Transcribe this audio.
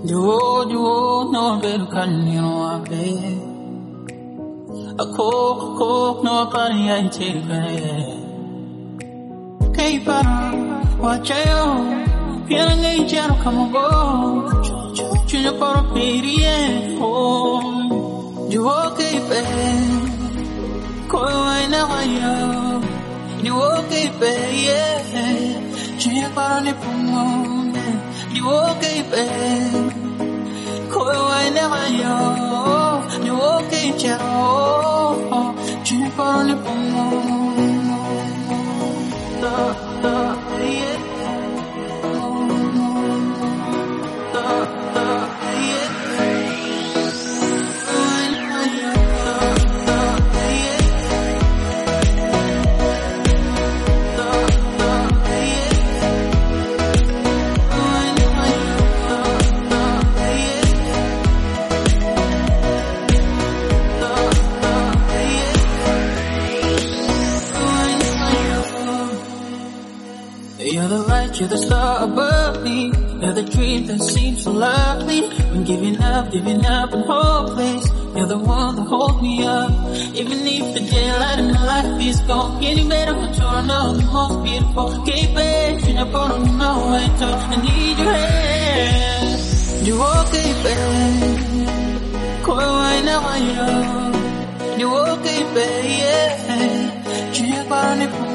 You no better can you know a coke no party I take Hey para watch out feeling a jam come go China for a period oh you okay babe Koi I never you okay babe yeah China para ni pumo You okay, babe? Koi wai never yo. You okay, chero? Chimpa ni pomo. Yeah. You're the light, you're the star above me. You're the dream that seems so lovely. When giving up and hopeless. You're the one that holds me up. Even if the daylight in my life is gone, getting better control, know the most beautiful. Keep it, you never don't know I talk. I need your hand. You okay, babe? Koi wai never yo. You okay, babe? Yeah. China para ni